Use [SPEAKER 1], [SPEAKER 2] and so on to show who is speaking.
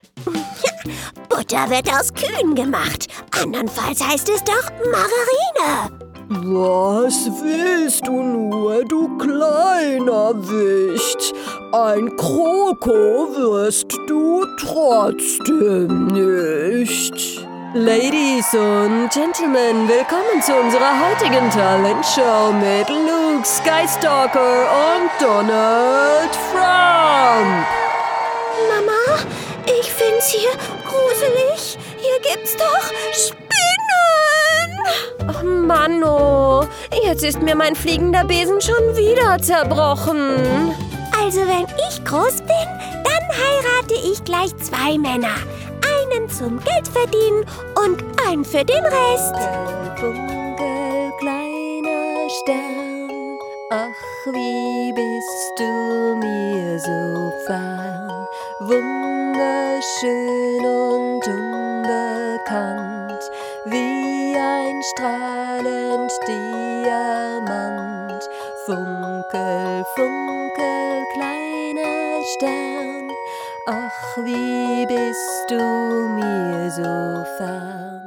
[SPEAKER 1] Butter wird aus Kühen gemacht. Andernfalls heißt es doch Margarine.
[SPEAKER 2] Was willst du nur, du kleiner Wicht? Ein Kroko wirst du trotzdem nicht. Ladies und Gentlemen, willkommen zu unserer heutigen Talentshow mit Luke Skystalker und Donald Trump.
[SPEAKER 1] Mama, ich find's hier gruselig. Hier gibt's doch Spinnen.
[SPEAKER 3] Ach, Manno, jetzt ist mir mein fliegender Besen schon wieder zerbrochen.
[SPEAKER 1] Also wenn ich groß bin, dann heirate ich gleich 2 Männer. Einen zum Geldverdienen und einen für den Rest.
[SPEAKER 3] Funkel, kleiner Stern, ach, wie bist du mir so fern, wunderschön und unbekannt, wie ein strahlend Diamant. Funkel, funkel, kleiner Stern, ach, wie bist du mir so fern.